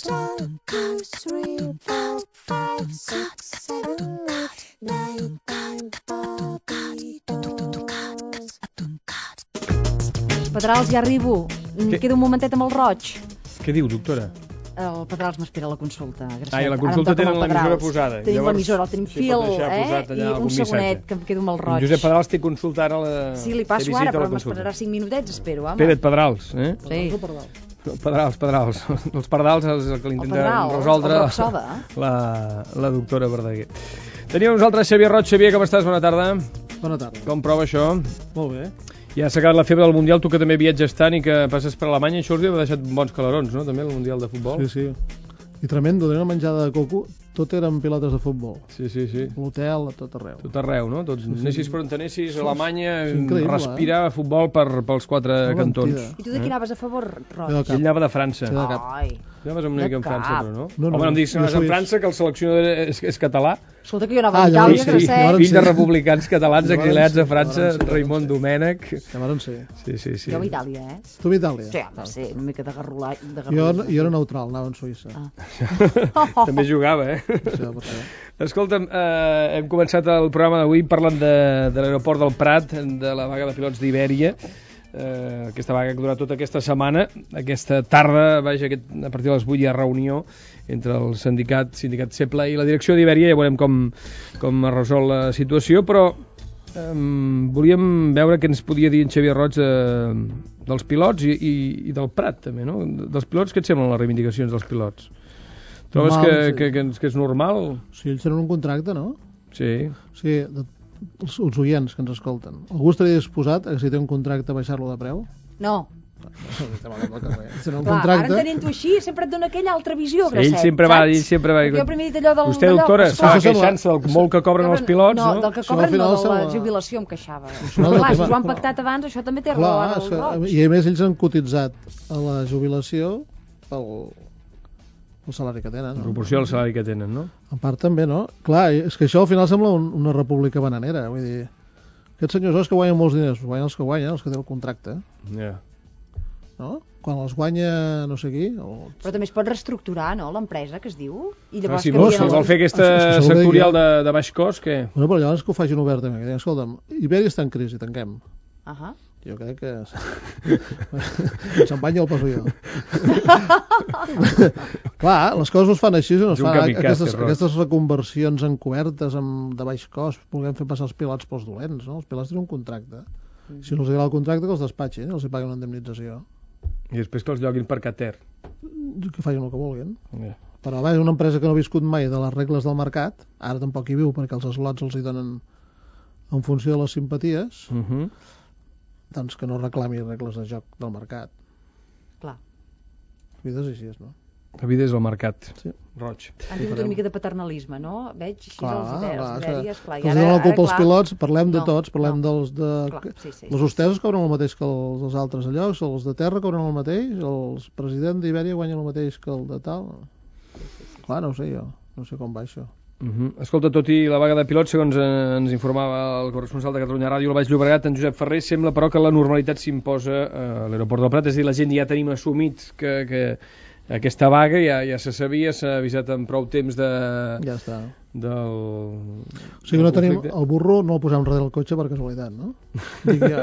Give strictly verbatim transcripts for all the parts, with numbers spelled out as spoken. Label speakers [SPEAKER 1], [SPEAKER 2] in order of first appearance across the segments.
[SPEAKER 1] One, two, three, four, five, six, seven, eight, nine, ten,
[SPEAKER 2] Pedrals, ja arribo. Em
[SPEAKER 3] Què?
[SPEAKER 2] quedo un momentet amb el roig.
[SPEAKER 3] Què diu, doctora?
[SPEAKER 2] El Pedrals m'espera a la consulta. Gracet.
[SPEAKER 3] Ah, i a la
[SPEAKER 2] Ara em
[SPEAKER 3] consulta
[SPEAKER 2] toca amb
[SPEAKER 3] tenen
[SPEAKER 2] el
[SPEAKER 3] l'emissora
[SPEAKER 2] Pedrals.
[SPEAKER 3] posada.
[SPEAKER 2] Tenim
[SPEAKER 3] Llavors,
[SPEAKER 2] l'emissora, el tenim
[SPEAKER 3] sí,
[SPEAKER 2] fil,
[SPEAKER 3] pot deixar
[SPEAKER 2] eh?
[SPEAKER 3] posat allà
[SPEAKER 2] I
[SPEAKER 3] algun
[SPEAKER 2] un segonet,
[SPEAKER 3] missatge.
[SPEAKER 2] que em quedo amb el
[SPEAKER 3] En
[SPEAKER 2] roig.
[SPEAKER 3] Josep Pedrals té consulta ara a la...
[SPEAKER 2] Sí, li passo
[SPEAKER 3] té
[SPEAKER 2] ara,
[SPEAKER 3] visita a la
[SPEAKER 2] però
[SPEAKER 3] consulta.
[SPEAKER 2] m'esperarà cinc minutets, espero, home.
[SPEAKER 3] Espera't, Pedrals, eh?
[SPEAKER 2] Sí.
[SPEAKER 3] Pedrals, Pedrals. Els Pedrals és el que li
[SPEAKER 2] El
[SPEAKER 3] intenta
[SPEAKER 2] Pedrals,
[SPEAKER 3] resoldre
[SPEAKER 2] el Roxoda.
[SPEAKER 3] la, la doctora Verdaguer. Tenim amb nosaltres Xavier Roig. Xavier, com estàs? Bona tarda.
[SPEAKER 4] Bona tarda.
[SPEAKER 3] Com prova això?
[SPEAKER 4] Molt bé.
[SPEAKER 3] Ja s'ha acabat la febre del Mundial, tu que també viatges tant i que passes per Alemanya, això us havia deixat bons calarons, no?, també, el Mundial de Futbol.
[SPEAKER 4] Sí, sí. I tremendo, tenia una menjada de coco, tot eren pilotes de futbol.
[SPEAKER 3] Sí, sí, sí.
[SPEAKER 4] L'hotel, a tot arreu.
[SPEAKER 3] Tot arreu, no? Tots,
[SPEAKER 4] sí.
[SPEAKER 3] anessis per on anessis, a Alemanya,
[SPEAKER 4] és increïble,
[SPEAKER 3] respirar futbol per, pels quatre
[SPEAKER 4] Una
[SPEAKER 3] cantons.
[SPEAKER 4] mentida.
[SPEAKER 2] I tu de qui anaves a favor,
[SPEAKER 4] Jo de
[SPEAKER 2] Roig?
[SPEAKER 3] Ell anava de França.
[SPEAKER 4] Sí, de cap.
[SPEAKER 2] Ai,
[SPEAKER 3] Tu anaves una
[SPEAKER 2] De
[SPEAKER 3] mica en França,
[SPEAKER 2] cap.
[SPEAKER 3] però no?
[SPEAKER 4] No, no,
[SPEAKER 3] Home, no em diguis que
[SPEAKER 4] jo
[SPEAKER 3] anaves en
[SPEAKER 4] suís.
[SPEAKER 3] França, que el seleccionador és, és català.
[SPEAKER 2] escolta, que jo anava
[SPEAKER 4] Ah,
[SPEAKER 2] a Itàlia,
[SPEAKER 4] llavors sí,
[SPEAKER 2] Gracet.
[SPEAKER 4] llavors
[SPEAKER 3] Fill de
[SPEAKER 4] sí.
[SPEAKER 3] republicans catalans
[SPEAKER 4] Llavors
[SPEAKER 3] exiliats
[SPEAKER 4] sí,
[SPEAKER 3] a França,
[SPEAKER 4] llavors sí,
[SPEAKER 3] Raimon Domènech.
[SPEAKER 4] Ja van ser.
[SPEAKER 3] Sí, sí, sí.
[SPEAKER 2] Jo a Itàlia, eh?
[SPEAKER 4] Tu a Itàlia?
[SPEAKER 2] Sí, home, sí, una mica de garrolar. De
[SPEAKER 4] Jo,
[SPEAKER 2] garrolar.
[SPEAKER 4] jo era neutral, anava a Suïssa.
[SPEAKER 2] Ah.
[SPEAKER 3] També jugava, eh?
[SPEAKER 4] Això, per això.
[SPEAKER 3] Escolta'm, eh, hem començat el programa d'avui parlant de, de l'aeroport del Prat, de la vaga de pilots d'Ibèria, eh, aquesta vaga que durarà tota aquesta setmana, aquesta tarda, vaja, aquest, a partir de les vuit hi ha reunió entre el sindicat, sindicat CEPLA i la direcció d'Ibèria, ja veurem com, com es resol la situació, però eh, volíem veure què ens podia dir en Xavier Roig eh, dels pilots i, i, i del Prat, també, no? Dels pilots, què et semblen les reivindicacions dels pilots? Trobes
[SPEAKER 4] Normal,
[SPEAKER 3] que,
[SPEAKER 4] sí.
[SPEAKER 3] que, que, que és normal?
[SPEAKER 4] Si ells tenen un contracte, no?
[SPEAKER 3] Sí.
[SPEAKER 4] Sí, de, els, els oients que ens escolten. Algú estaria disposat a que si té un contracte a baixar-lo de preu?
[SPEAKER 2] No.
[SPEAKER 4] Si tenen un
[SPEAKER 2] Clar, ara
[SPEAKER 4] contracte...
[SPEAKER 2] entenent-ho així, sempre et dona aquella altra visió,
[SPEAKER 3] Sí,
[SPEAKER 2] Gracet,
[SPEAKER 3] ell sempre va,
[SPEAKER 2] saps?
[SPEAKER 3] ell sempre va...
[SPEAKER 2] Perquè jo primer he dit allò del...
[SPEAKER 3] Vostè,
[SPEAKER 2] d'allò,
[SPEAKER 3] doctora,
[SPEAKER 2] esclar,
[SPEAKER 3] estava queixant-se del molt que cobren els pilots,
[SPEAKER 2] no?
[SPEAKER 3] no?
[SPEAKER 2] del que
[SPEAKER 4] Això al
[SPEAKER 2] cobren
[SPEAKER 4] final
[SPEAKER 2] no, de la
[SPEAKER 4] sembla-
[SPEAKER 2] jubilació em queixava.
[SPEAKER 4] no, del
[SPEAKER 2] Clar, si
[SPEAKER 4] tema-
[SPEAKER 2] ho han pactat abans, això també té raó
[SPEAKER 4] Clar,
[SPEAKER 2] ara
[SPEAKER 4] és
[SPEAKER 2] el
[SPEAKER 4] que,
[SPEAKER 2] Roig.
[SPEAKER 4] i a més ells han cotitzat a la jubilació pel, el salari que tenen.
[SPEAKER 3] En
[SPEAKER 4] No?
[SPEAKER 3] proporció al salari que tenen, no?
[SPEAKER 4] En part també, no? Clar, és que això al final sembla un, una república bananera. Vull dir, aquests senyors els que guanyen molts diners, guanyen els que guanyen, els que tenen el contracte,
[SPEAKER 3] Ja.
[SPEAKER 4] no? Quan els guanya no sé qui... O...
[SPEAKER 2] Però també es pot reestructurar, no?, l'empresa, que es diu. I
[SPEAKER 3] Ah,
[SPEAKER 2] llavors
[SPEAKER 3] si
[SPEAKER 2] canvien
[SPEAKER 3] vol,
[SPEAKER 4] no,
[SPEAKER 3] si
[SPEAKER 2] els-
[SPEAKER 3] vol fer aquesta
[SPEAKER 4] És que segur que
[SPEAKER 3] sectorial
[SPEAKER 4] hi
[SPEAKER 3] de, de baix cost, què?
[SPEAKER 4] Bueno, però llavors que ho facin obertament, que diguin, escolta'm, Ibèria està en crisi, tanquem.
[SPEAKER 2] Ahà.
[SPEAKER 4] Jo crec que... S'empanya el poso jo. Clar, les coses no es fan així, no es
[SPEAKER 3] És un
[SPEAKER 4] fan
[SPEAKER 3] kamikaze,
[SPEAKER 4] aquestes,
[SPEAKER 3] Roig.
[SPEAKER 4] aquestes reconversions encobertes amb, de baix cost, volem fer passar els pilots pels dolents, no? Els pilots tenen un contracte. Si no els agrada el contracte, que els despatxin, els hi paguen una indemnització.
[SPEAKER 3] I després que els lloguin per Qatar.
[SPEAKER 4] Que facin el que vulguin.
[SPEAKER 3] Ja.
[SPEAKER 4] Però vaja, una empresa que no ha viscut mai de les regles del mercat, ara tampoc hi viu perquè els slots els hi donen en funció de les simpaties,
[SPEAKER 3] Uh -huh.
[SPEAKER 4] doncs que no reclami regles de joc del mercat.
[SPEAKER 2] Clar.
[SPEAKER 4] La vida és així, no?
[SPEAKER 3] La vida és el mercat.
[SPEAKER 4] Sí.
[SPEAKER 3] Roig.
[SPEAKER 2] Han tingut una mica de paternalisme, no? Veig així
[SPEAKER 4] Clar,
[SPEAKER 2] els ibers,
[SPEAKER 4] clar,
[SPEAKER 2] les ibèries, clar.
[SPEAKER 4] que els donen la culpa als
[SPEAKER 2] clar,
[SPEAKER 4] pilots, parlem de
[SPEAKER 2] No,
[SPEAKER 4] tots, parlem
[SPEAKER 2] no.
[SPEAKER 4] dels de...
[SPEAKER 2] Clar, sí, sí,
[SPEAKER 4] Les
[SPEAKER 2] sí,
[SPEAKER 4] hosteses cobren el mateix que els, els altres llocs, els de terra cobren el mateix, el president d'Ibèria guanya el mateix que el de tal. Clar, no ho sé jo, no sé com va això.
[SPEAKER 3] Uh -huh. Escolta, tot i la vaga de pilots, segons eh, ens informava el corresponsal de Catalunya Ràdio al Baix Llobregat, en Josep Ferrer, sembla però que la normalitat s'imposa eh, a l'aeroport del Prat, és a dir, la gent ja tenim assumit que, que aquesta vaga ja, ja se sabia, s'ha avisat amb prou temps de,
[SPEAKER 4] Ja està.
[SPEAKER 3] del...
[SPEAKER 4] O sigui, no tenim el burro, no el posem darrere del cotxe per casualitat, no? Dic jo.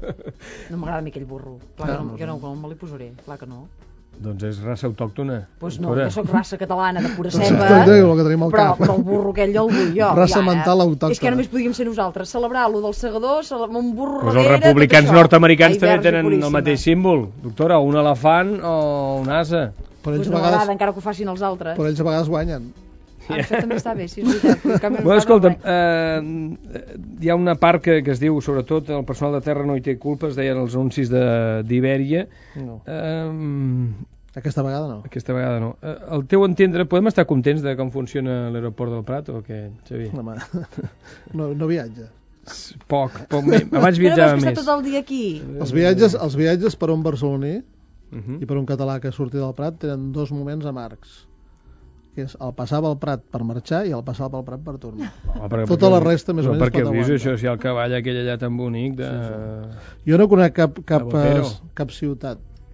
[SPEAKER 2] No m'agrada a mi aquell burro. Clar,
[SPEAKER 4] Clar,
[SPEAKER 2] que no,
[SPEAKER 4] no,
[SPEAKER 2] jo no,
[SPEAKER 4] no.
[SPEAKER 2] no me l'hi posaré, clar que no.
[SPEAKER 3] Doncs és raça autòctona.
[SPEAKER 2] Doncs pues no,
[SPEAKER 3] doctora.
[SPEAKER 2] jo soc raça catalana de pura
[SPEAKER 4] Doncs
[SPEAKER 2] ceba,
[SPEAKER 4] escolta, el que tenim al
[SPEAKER 2] però,
[SPEAKER 4] cap.
[SPEAKER 2] però el burro aquell jo el vull jo.
[SPEAKER 4] Raça
[SPEAKER 2] I ara,
[SPEAKER 4] mental autòctona.
[SPEAKER 2] És que només podíem ser nosaltres, celebrar-lo del segador, celebrar un burro
[SPEAKER 3] Pues els
[SPEAKER 2] darrere,
[SPEAKER 3] republicans
[SPEAKER 2] tot això.
[SPEAKER 3] nord-americans
[SPEAKER 2] Ai,
[SPEAKER 3] també
[SPEAKER 2] verge
[SPEAKER 3] tenen
[SPEAKER 2] puríssima.
[SPEAKER 3] el mateix símbol. Doctora, un elefant o un ase.
[SPEAKER 4] Però ells,
[SPEAKER 2] Pues
[SPEAKER 4] a
[SPEAKER 2] no
[SPEAKER 4] vegades,
[SPEAKER 2] m'agrada, encara que ho facin els altres.
[SPEAKER 4] però ells a vegades guanyen.
[SPEAKER 2] Ah, això també està bé, sí, és veritat. En canvi,
[SPEAKER 3] Bueno,
[SPEAKER 2] m'agrada
[SPEAKER 3] escolta'm,
[SPEAKER 2] res.
[SPEAKER 3] eh, hi ha una part que, que es diu, sobretot, el personal de terra no hi té culpa, es deien els anuncis de- d'Ibèria.
[SPEAKER 4] No.
[SPEAKER 3] Eh,
[SPEAKER 4] Aquesta vegada no.
[SPEAKER 3] aquesta vegada no. Eh, al teu entendre, podem estar contents de com funciona l'aeroport del Prat o què, Xavi?
[SPEAKER 4] Home, no, no viatja.
[SPEAKER 3] Poc, poc més. Abans
[SPEAKER 2] Que no
[SPEAKER 3] viatjava
[SPEAKER 2] veus que
[SPEAKER 3] més.
[SPEAKER 2] està tot el dia aquí?
[SPEAKER 4] Els viatges, els viatges per un barceloní
[SPEAKER 3] Uh -huh.
[SPEAKER 4] i per un català que surti del Prat tenen dos moments amargs, que és el passar pel Prat per marxar i el passar pel Prat per tornar.
[SPEAKER 3] Home, perquè-
[SPEAKER 4] Tota la resta més o
[SPEAKER 3] però
[SPEAKER 4] menys
[SPEAKER 3] per què
[SPEAKER 4] pot
[SPEAKER 3] ho dius
[SPEAKER 4] aguantar.
[SPEAKER 3] això, si el cavall aquell allà tan bonic de...
[SPEAKER 4] Jo no conec cap, cap,
[SPEAKER 3] De Botero.
[SPEAKER 4] eh, cap ciutat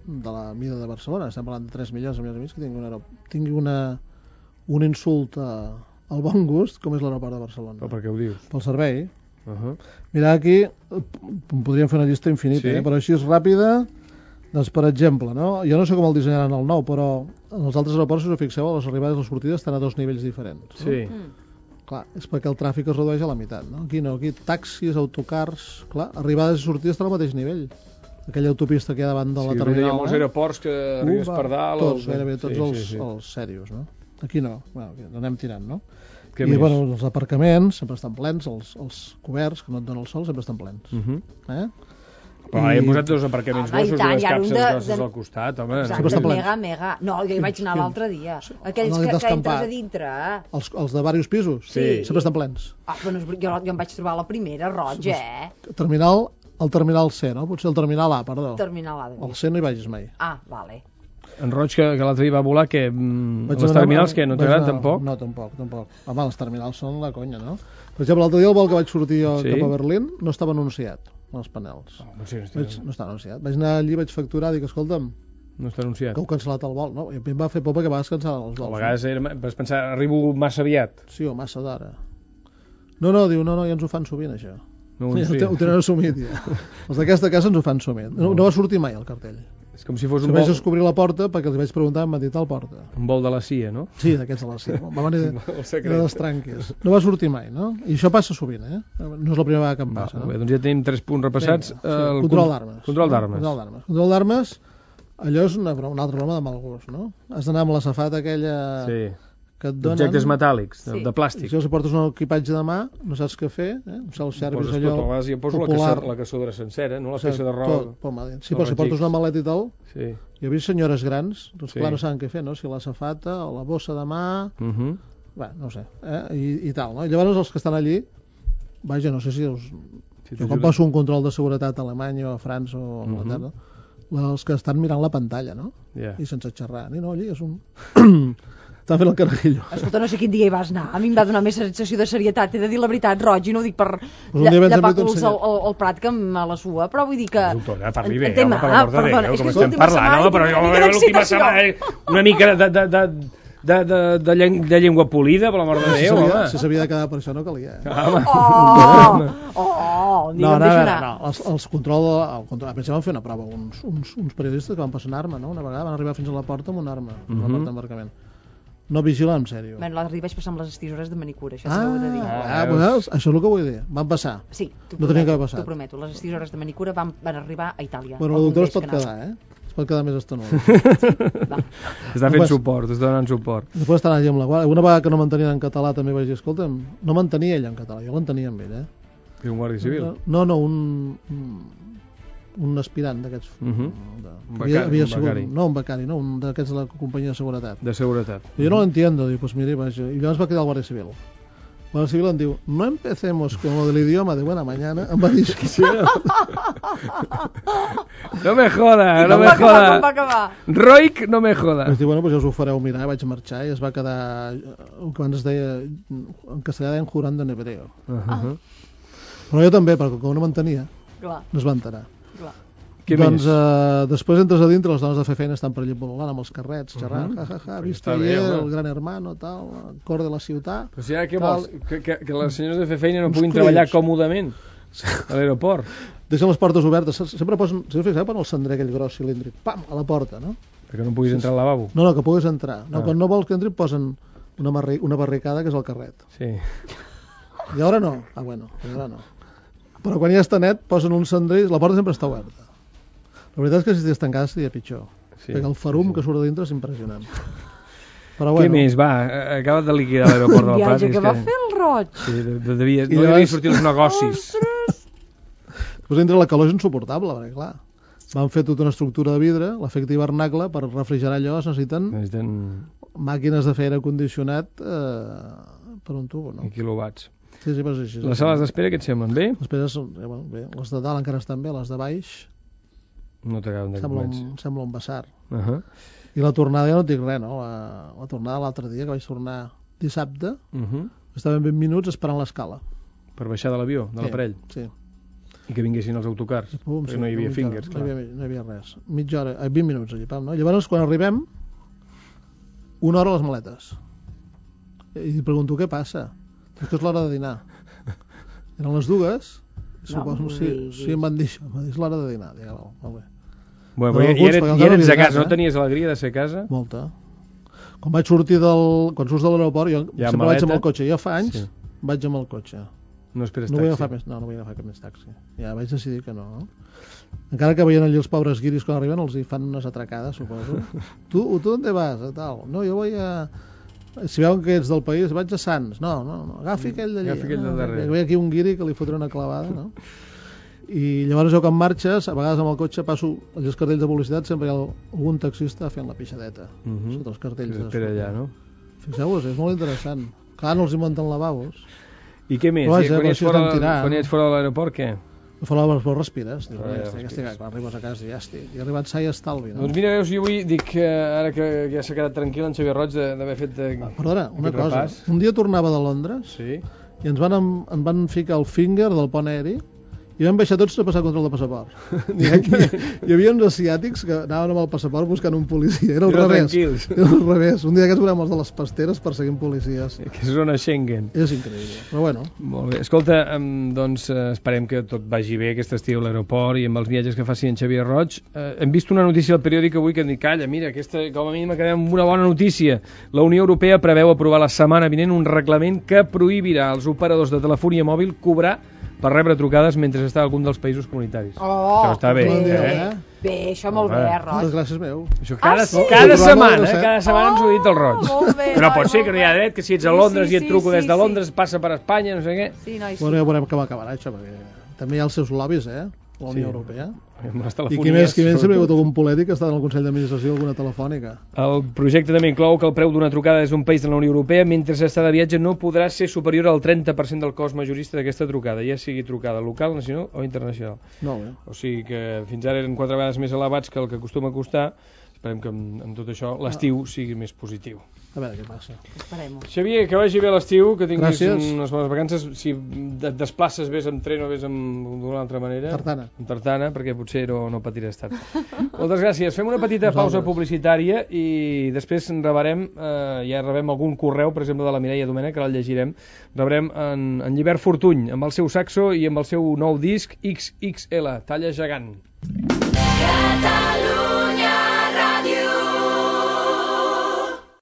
[SPEAKER 4] de la mida de Barcelona. Estem parlant de tres milions, milions i mig que tingui, una, tingui una, un insult a, al bon gust, com és l'aeroport de Barcelona.
[SPEAKER 3] Però per què ho dius?
[SPEAKER 4] Pel servei.
[SPEAKER 3] Uh -huh.
[SPEAKER 4] Mira, aquí podríem fer una llista infinita,
[SPEAKER 3] Sí.
[SPEAKER 4] eh? Però així és ràpida. Doncs, per exemple, no? Jo no sé com el dissenyaran el nou, però en els altres aeroports, si us fixeu, les arribades i les sortides estan a dos nivells diferents. No?
[SPEAKER 3] Sí.
[SPEAKER 2] Mm.
[SPEAKER 4] Clar, és perquè el tràfic es redueix a la meitat, no? Aquí no, aquí taxis, autocars, clar, arribades i sortides estan al mateix nivell. Aquella autopista que hi ha davant de la
[SPEAKER 3] Sí,
[SPEAKER 4] terminal.
[SPEAKER 3] hi ha molts
[SPEAKER 4] eh?
[SPEAKER 3] aeroports que arribes
[SPEAKER 4] Uh,
[SPEAKER 3] per dalt.
[SPEAKER 4] Tots,
[SPEAKER 3] o-
[SPEAKER 4] gairebé tots
[SPEAKER 3] sí,
[SPEAKER 4] els,
[SPEAKER 3] sí, sí.
[SPEAKER 4] els serios, no? Aquí no, bueno, aquí anem tirant, no?
[SPEAKER 3] Què
[SPEAKER 4] I
[SPEAKER 3] més?
[SPEAKER 4] bueno, els aparcaments sempre estan plens, els, els coberts que no et donen el sol sempre estan plens.
[SPEAKER 3] Uh -huh.
[SPEAKER 4] Eh?
[SPEAKER 3] Però
[SPEAKER 4] I-
[SPEAKER 3] hem posat dos aparcaments
[SPEAKER 2] Home, i
[SPEAKER 3] grossos,
[SPEAKER 2] tant,
[SPEAKER 3] dues
[SPEAKER 2] hi ha un
[SPEAKER 3] capses
[SPEAKER 2] de-
[SPEAKER 3] grosses
[SPEAKER 2] de-
[SPEAKER 3] al costat, home.
[SPEAKER 2] Exacte,
[SPEAKER 4] Sempre estan plens.
[SPEAKER 2] mega, mega. No, jo hi vaig anar l'altre dia. Aquells
[SPEAKER 4] No,
[SPEAKER 2] que,
[SPEAKER 4] d'aquest
[SPEAKER 2] que entres
[SPEAKER 4] escampat.
[SPEAKER 2] a dintre. eh?
[SPEAKER 4] Els, els de diversos pisos
[SPEAKER 2] Sí.
[SPEAKER 4] sempre estan plens.
[SPEAKER 2] Ah, però no, és ver- jo, jo em vaig trobar la primera, roja, eh?
[SPEAKER 4] Terminal, el terminal C, no? Potser el terminal A, perdó.
[SPEAKER 2] Terminal A de
[SPEAKER 4] El C no hi vagis mai.
[SPEAKER 2] Ah, vale.
[SPEAKER 3] En Roig, que, que l'altre dia va volar, que mm,
[SPEAKER 4] Vaig
[SPEAKER 3] les
[SPEAKER 4] anar-
[SPEAKER 3] terminals, que no
[SPEAKER 4] vaig
[SPEAKER 3] t'agraden
[SPEAKER 4] anar-
[SPEAKER 3] tampoc?
[SPEAKER 4] No, tampoc, tampoc. Home, les terminals són la conya, no? Per exemple, l'altre dia el vol que vaig sortir jo
[SPEAKER 3] Sí?
[SPEAKER 4] cap a Berlín no estava anunciat, els panels.
[SPEAKER 3] No, sí, no, està,
[SPEAKER 4] Vaig, no està anunciat. Vaig anar allí, vaig facturar, dic, escolta'm,
[SPEAKER 3] no està anunciat.
[SPEAKER 4] que heu cancel·lat el vol. No, i a mi em va fer por perquè a vegades cancel·len els
[SPEAKER 3] A
[SPEAKER 4] vols.
[SPEAKER 3] vegades era, vas pensar, arribo massa aviat.
[SPEAKER 4] No? Sí, o massa d'hora. No, no, diu, no, no, ja ens ho fan sovint, això.
[SPEAKER 3] No,
[SPEAKER 4] Ja
[SPEAKER 3] sí.
[SPEAKER 4] ho, te- ho tenen assumit, ja. Els d'aquesta casa ens ho fan sovint. No, no va sortir mai el cartell.
[SPEAKER 3] És com si fos
[SPEAKER 4] Si
[SPEAKER 3] un
[SPEAKER 4] vaig
[SPEAKER 3] vol,
[SPEAKER 4] descobrir la porta perquè els vaig preguntar em van dir tal porta.
[SPEAKER 3] un vol de la C I A, no?
[SPEAKER 4] Sí, d'aquests de la C I A. Va venir de,
[SPEAKER 3] El secret.
[SPEAKER 4] de les tranques. No va sortir mai, no? I això passa sovint, eh? No és la primera vegada que em
[SPEAKER 3] Va,
[SPEAKER 4] passa,
[SPEAKER 3] molt bé,
[SPEAKER 4] no?
[SPEAKER 3] doncs ja tenim tres punts repassats.
[SPEAKER 4] Vinga, sí.
[SPEAKER 3] El
[SPEAKER 4] Control
[SPEAKER 3] con-
[SPEAKER 4] d'armes.
[SPEAKER 3] Control
[SPEAKER 4] no?
[SPEAKER 3] d'armes.
[SPEAKER 4] Control d'armes. Control d'armes, allò és una, una altra broma de mal gust, no? Has d'anar amb la safata aquella
[SPEAKER 3] Sí.
[SPEAKER 4] que et donen...
[SPEAKER 3] Objectes metàl·lics, de,
[SPEAKER 2] Sí.
[SPEAKER 3] de plàstic.
[SPEAKER 4] Si els portes un equipatge de mà, no saps què fer, eh? Un self-service
[SPEAKER 3] Poses
[SPEAKER 4] allò
[SPEAKER 3] tot, a vegades jo poso la,
[SPEAKER 4] popular.
[SPEAKER 3] caça, la caçadora sencera, no la
[SPEAKER 4] O sigui,
[SPEAKER 3] peça de roba.
[SPEAKER 4] tot, pel mà dins. Sí,
[SPEAKER 3] Tot
[SPEAKER 4] però si
[SPEAKER 3] regics.
[SPEAKER 4] portes una maleta i tal,
[SPEAKER 3] Sí.
[SPEAKER 4] jo he vist senyores grans, doncs
[SPEAKER 3] Sí.
[SPEAKER 4] clar, no saben què fer, no? Si la safata o la bossa de mà...
[SPEAKER 3] Uh -huh.
[SPEAKER 4] Bé, no ho sé, eh? I, i tal, no? I llavors els que estan allí, vaja, no sé si els...
[SPEAKER 3] Si
[SPEAKER 4] Jo quan
[SPEAKER 3] t'ajuda.
[SPEAKER 4] passo un control de seguretat a Alemanya o a França o a Anglaterra, els que estan mirant la pantalla, no?
[SPEAKER 3] Ja.
[SPEAKER 4] I sense xerrar. I no, allí és un... Està fent el carajillo.
[SPEAKER 2] Escolta, no sé quin dia hi vas anar. A mi em va donar més sensació de serietat. He de dir la veritat, Roig, i no ho dic per
[SPEAKER 4] un dia vam
[SPEAKER 2] llapar
[SPEAKER 4] sempre
[SPEAKER 2] culs
[SPEAKER 4] t'ensenyar.
[SPEAKER 2] al, al, al Prat que a la sua, però vull dir que...
[SPEAKER 3] Doctora, parli bé,
[SPEAKER 2] En- en
[SPEAKER 3] home,
[SPEAKER 2] tema,
[SPEAKER 3] per l'amor de
[SPEAKER 2] perdona,
[SPEAKER 3] Déu,
[SPEAKER 2] és
[SPEAKER 3] com
[SPEAKER 2] que
[SPEAKER 3] estem
[SPEAKER 2] l'última
[SPEAKER 3] parlant,
[SPEAKER 2] setmana
[SPEAKER 3] home, però
[SPEAKER 2] tinc
[SPEAKER 3] jo
[SPEAKER 2] una mica
[SPEAKER 3] l'última
[SPEAKER 2] d'excitació.
[SPEAKER 3] setmana eh, una mica de, de, de, de, de, de, llen- de llengua polida, per l'amor de
[SPEAKER 4] Si
[SPEAKER 3] Déu,
[SPEAKER 4] s'havia
[SPEAKER 3] home.
[SPEAKER 4] si s'havia de quedar per això no calia. Eh?
[SPEAKER 3] Home.
[SPEAKER 2] Oh, oh, ni
[SPEAKER 4] No,
[SPEAKER 2] em
[SPEAKER 4] no,
[SPEAKER 2] deixo
[SPEAKER 4] no,
[SPEAKER 2] anar.
[SPEAKER 4] no, els, els control, el control, a més van fer una prova uns, uns, uns periodistes que van passar una arma, no? Una vegada van arribar fins a la porta amb una arma, uh -huh. a la porta d'embarcament. No vigilen, en sèrio.
[SPEAKER 2] Bueno, l'altre dia vaig passar amb les tisores de manicura, això
[SPEAKER 4] Ah,
[SPEAKER 2] s'ho heu de dir.
[SPEAKER 4] ah, veus? Això és el que vull dir. Van passar.
[SPEAKER 2] Sí, t'ho
[SPEAKER 4] No tenia que
[SPEAKER 2] prometo,
[SPEAKER 4] haver passat.
[SPEAKER 2] t'ho prometo. Les tisores de manicura van, van arribar a Itàlia.
[SPEAKER 4] Bueno,
[SPEAKER 2] al
[SPEAKER 4] el doctor es
[SPEAKER 2] congrés
[SPEAKER 4] pot
[SPEAKER 2] que anava.
[SPEAKER 4] quedar, eh? Es pot quedar més estenut.
[SPEAKER 2] Va.
[SPEAKER 3] Està fent
[SPEAKER 4] Pues-
[SPEAKER 3] suport, està donant suport.
[SPEAKER 4] Després estan allà amb la guàrdia. Una vegada que no m'entenien en català també vaig dir, escolta'm, no m'entenia ell en català, jo l'entenia amb ell, eh?
[SPEAKER 3] Que és un guàrdia civil.
[SPEAKER 4] No, no, un, un, un aspirant d'aquests.
[SPEAKER 3] Uh -huh.
[SPEAKER 4] de-
[SPEAKER 3] Un
[SPEAKER 4] havia,
[SPEAKER 3] becari,
[SPEAKER 4] havia
[SPEAKER 3] un
[SPEAKER 4] sigut,
[SPEAKER 3] becari.
[SPEAKER 4] no, un becari, no, un d'aquests de la companyia de seguretat.
[SPEAKER 3] De seguretat.
[SPEAKER 4] Jo no lo entiendo, diu, pues mire, vaja. I llavors va quedar el guàrdia civil. El guàrdia civil em diu, no empecemos con lo del idioma de buena mañana, em va dir això.
[SPEAKER 3] No me joda,
[SPEAKER 2] I
[SPEAKER 3] no
[SPEAKER 2] com
[SPEAKER 3] me
[SPEAKER 2] va acabar, com va
[SPEAKER 3] joda.
[SPEAKER 2] acabar?
[SPEAKER 3] Roig, no me joda.
[SPEAKER 4] Vaig dir, bueno, pues ja us ho fareu mirar, vaig marxar i es va quedar, el que abans es deia, en castellà deien jurando en hebreo.
[SPEAKER 3] Uh -huh.
[SPEAKER 4] Però jo també, perquè com no m'entenia,
[SPEAKER 2] Clar,
[SPEAKER 4] no es va enterar.
[SPEAKER 2] clar.
[SPEAKER 3] Què
[SPEAKER 4] doncs
[SPEAKER 3] més?
[SPEAKER 4] eh, després entres a dintre, les dones de fer feina estan per allà volant amb els carrets, xerrant,
[SPEAKER 3] Mhm.
[SPEAKER 4] ja, ja, ja,
[SPEAKER 3] Però
[SPEAKER 4] vist
[SPEAKER 3] està bé,
[SPEAKER 4] ayer
[SPEAKER 3] home.
[SPEAKER 4] el gran hermano, tal, el cor de la ciutat.
[SPEAKER 3] Però si ara què
[SPEAKER 4] Tal.
[SPEAKER 3] vols? Que, que, que les senyores de fer feina no
[SPEAKER 4] Uns
[SPEAKER 3] puguin
[SPEAKER 4] crits.
[SPEAKER 3] treballar còmodament a l'aeroport.
[SPEAKER 4] Deixen les portes obertes, sempre posen, si us fixeu, posen el cendrer aquell gros cilíndric, pam, a la porta, no?
[SPEAKER 3] Perquè no puguis entrar al lavabo.
[SPEAKER 4] No, no, que puguis entrar. No,
[SPEAKER 3] Ah.
[SPEAKER 4] quan no vols que entri posen una, barri una barricada que és el carret.
[SPEAKER 3] Sí.
[SPEAKER 4] I ara no. Ah, bueno, i ara no. Però quan ja està net, posen un cendrer i la porta sempre està oberta. La veritat és que si estigués tancada seria pitjor.
[SPEAKER 3] Sí,
[SPEAKER 4] perquè el farum
[SPEAKER 3] sí, sí.
[SPEAKER 4] que surt de dintre és impressionant. Però
[SPEAKER 3] Què
[SPEAKER 4] bueno,
[SPEAKER 3] més? Va, ha acabat de liquidar l'aeroport
[SPEAKER 2] Un
[SPEAKER 3] del Prat.
[SPEAKER 2] viatge
[SPEAKER 3] és
[SPEAKER 2] que va fer el Roig.
[SPEAKER 3] Sí, de, de, devia,
[SPEAKER 4] I
[SPEAKER 3] no li
[SPEAKER 4] llavors-
[SPEAKER 3] devien sortir els negocis.
[SPEAKER 4] després dintre la calor és insuportable, perquè clar, van fer tota una estructura de vidre, l'efecte hivernacle, per refrigerar allò es necessiten
[SPEAKER 3] Necessiten
[SPEAKER 4] màquines de fer aire condicionat eh, per un tubo, no?
[SPEAKER 3] quilowatts.
[SPEAKER 4] Sí, sí, però és així.
[SPEAKER 3] Les sales d'espera què et semblen bé?
[SPEAKER 4] Les pedres són, eh, bueno, bé, les de dalt encara estan bé, les de baix
[SPEAKER 3] No t'agraden d'aquest
[SPEAKER 4] sembla
[SPEAKER 3] moments.
[SPEAKER 4] un, sembla un basar.
[SPEAKER 3] Uh -huh.
[SPEAKER 4] I la tornada ja no et dic res, no? La, la tornada l'altre dia, que vaig tornar dissabte,
[SPEAKER 3] Uh -huh.
[SPEAKER 4] estàvem vint minuts esperant l'escala.
[SPEAKER 3] Per baixar de l'avió, de l'aparell.
[SPEAKER 4] Sí.
[SPEAKER 3] I que vinguessin els autocars,
[SPEAKER 4] Pum,
[SPEAKER 3] perquè
[SPEAKER 4] sí,
[SPEAKER 3] no hi havia
[SPEAKER 4] mitja
[SPEAKER 3] fingers,
[SPEAKER 4] hora,
[SPEAKER 3] clar.
[SPEAKER 4] No hi havia, no hi havia res. Mitja hora, eh, vint minuts allà, pam, no? Llavors, quan arribem, una hora a les maletes. I pregunto, què passa? És que és l'hora de dinar. Eren les dues, suposo,
[SPEAKER 2] no,
[SPEAKER 4] sí,
[SPEAKER 2] sí,
[SPEAKER 4] sí, em van dir això, em van dir, és l'hora de dinar. Digue, val, molt bé.
[SPEAKER 3] Bueno,
[SPEAKER 4] Però
[SPEAKER 3] i,
[SPEAKER 4] alguns,
[SPEAKER 3] i, eres,
[SPEAKER 4] perquè
[SPEAKER 3] i
[SPEAKER 4] encara
[SPEAKER 3] eres
[SPEAKER 4] no
[SPEAKER 3] a
[SPEAKER 4] havia
[SPEAKER 3] casa,
[SPEAKER 4] anat,
[SPEAKER 3] no tenies alegria de ser a casa?
[SPEAKER 4] Molta. Quan vaig sortir del... Quan surts de l'aeroport, jo
[SPEAKER 3] Ja,
[SPEAKER 4] sempre
[SPEAKER 3] maleta?
[SPEAKER 4] vaig amb el cotxe. Jo fa anys
[SPEAKER 3] Sí.
[SPEAKER 4] vaig amb el cotxe.
[SPEAKER 3] No esperes
[SPEAKER 4] No vull
[SPEAKER 3] taxi.
[SPEAKER 4] agafar més, no, no vull agafar cap més taxi. Ja vaig decidir que no. no? Encara que veien allí els pobres guiris quan arriben, els hi fan unes atracades, suposo. tu, tu on te vas? A tal. No, jo vull a... Si veuen que ets del país, vaig a Sants. No, no, no. Agafi aquell d'allí.
[SPEAKER 3] Agafi aquell de
[SPEAKER 4] no,
[SPEAKER 3] darrere.
[SPEAKER 4] Ve aquí un guiri que li fotré una clavada, no? I llavors jo quan marxes, a vegades amb el cotxe passo allà els cartells de publicitat, sempre hi ha algun taxista fent la pixadeta.
[SPEAKER 3] Uh -huh.
[SPEAKER 4] Sota els cartells.
[SPEAKER 3] Que s'espera allà, no?
[SPEAKER 4] Fixeu-vos, és molt interessant. Clar, no els hi munten lavabos.
[SPEAKER 3] I què més?
[SPEAKER 4] Vaja,
[SPEAKER 3] I quan,
[SPEAKER 4] però
[SPEAKER 3] hi ets
[SPEAKER 4] si
[SPEAKER 3] fora,
[SPEAKER 4] estan tirant.
[SPEAKER 3] quan hi ets fora de l'aeroport, què?
[SPEAKER 4] Fa l'hora però respires. Dius,
[SPEAKER 3] Ah,
[SPEAKER 4] ja,
[SPEAKER 3] ja
[SPEAKER 4] estic, ja
[SPEAKER 3] respires.
[SPEAKER 4] estic, quan arribes a casa ja estic. I he arribat sa i estalvi, no?
[SPEAKER 3] Doncs mira, veus, jo avui dic que ara que ja s'ha quedat tranquil en Xavier Roig de- d'haver fet eh,
[SPEAKER 4] Ah, perdona, una
[SPEAKER 3] aquest
[SPEAKER 4] cosa.
[SPEAKER 3] repàs.
[SPEAKER 4] Un dia tornava de Londres
[SPEAKER 3] Sí.
[SPEAKER 4] i ens van, em, em van ficar el finger del pont aeri i vam baixar tots a passar control de passaport. I aquí hi havia uns asiàtics que anaven amb el passaport buscant un policia. Era al
[SPEAKER 3] Eren
[SPEAKER 4] revés.
[SPEAKER 3] tranquils.
[SPEAKER 4] Era al revés. Un dia aquests veurem els de les pasteres perseguint policies.
[SPEAKER 3] Que és zona Schengen.
[SPEAKER 4] És increïble. Però bueno,
[SPEAKER 3] Molt bé. Escolta, em, doncs eh, esperem que tot vagi bé aquest estiu a l'aeroport i amb els viatges que faci en Xavier Roig. Eh, hem vist una notícia al periòdic avui que em dic, calla, mira, aquesta com a mínim acabem amb una bona notícia. La Unió Europea preveu aprovar la setmana vinent un reglament que prohibirà als operadors de telefonia mòbil cobrar per rebre trucades mentre està a algun dels països comunitaris.
[SPEAKER 2] Oh,
[SPEAKER 3] Això està bé,
[SPEAKER 4] bé,
[SPEAKER 3] eh?
[SPEAKER 4] eh?
[SPEAKER 2] Bé, això molt
[SPEAKER 3] Home.
[SPEAKER 2] bé,
[SPEAKER 4] les
[SPEAKER 2] Roig.
[SPEAKER 4] gràcies meu.
[SPEAKER 3] Això cada,
[SPEAKER 2] Ah, sí?
[SPEAKER 3] cada
[SPEAKER 4] El programa
[SPEAKER 3] setmana,
[SPEAKER 4] de
[SPEAKER 3] eh?
[SPEAKER 4] set.
[SPEAKER 3] cada setmana ens ho ha dit el Roig.
[SPEAKER 2] Oh, molt bé,
[SPEAKER 3] Però pot
[SPEAKER 2] noi,
[SPEAKER 3] ser que
[SPEAKER 2] molt
[SPEAKER 3] no hi ha
[SPEAKER 2] bé.
[SPEAKER 3] dret, que si ets a
[SPEAKER 2] Sí,
[SPEAKER 3] Londres
[SPEAKER 2] sí,
[SPEAKER 3] i et
[SPEAKER 2] sí,
[SPEAKER 3] truco
[SPEAKER 2] sí,
[SPEAKER 3] des de
[SPEAKER 2] sí.
[SPEAKER 3] Londres, passa per Espanya, no sé què.
[SPEAKER 2] Sí, noi, sí.
[SPEAKER 4] Bueno, ja veurem com acabarà això, perquè també hi ha els seus lobbies, eh? La Unió
[SPEAKER 3] Sí.
[SPEAKER 4] Europea.
[SPEAKER 3] Amb les
[SPEAKER 4] I
[SPEAKER 3] telefonies,
[SPEAKER 4] qui més, qui més sempre hi ha hagut
[SPEAKER 3] sobretot.
[SPEAKER 4] algun polètic que està en el Consell d'Administració alguna telefònica.
[SPEAKER 3] El projecte també inclou que el preu d'una trucada des d'un país de la Unió Europea mentre s'està de viatge no podrà ser superior al trenta per cent del cost majorista d'aquesta trucada, ja sigui trucada local, nacional o internacional.
[SPEAKER 4] Molt bé.
[SPEAKER 3] O sigui que fins ara eren quatre vegades més elevats que el que acostuma a costar. Esperem que amb, amb tot això l'estiu sigui més positiu.
[SPEAKER 4] A veure què passa.
[SPEAKER 2] Esperem-ho.
[SPEAKER 3] Xavier, que vagi bé l'estiu, que tinguis
[SPEAKER 4] Gràcies.
[SPEAKER 3] unes bones vacances. Si et desplaces, vés amb tren o vés amb d'una altra manera.
[SPEAKER 4] Tartana.
[SPEAKER 3] Amb tartana, perquè potser no, no patiràs tant. Moltes gràcies. Fem una petita pausa
[SPEAKER 4] Vosaltres.
[SPEAKER 3] publicitària i després en rebrem, eh, ja rebem algun correu, per exemple, de la Mireia Domènech, que la llegirem. Rebrem en, en Llibert Fortuny, amb el seu saxo i amb el seu nou disc X X L, talla gegant.
[SPEAKER 1] Catalunya.